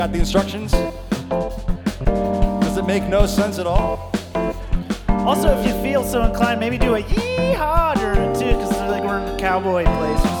Got the instructions? Does it make no sense at all? Also, if you feel so inclined, maybe do a yee-haw or two, because like we're in a cowboy place or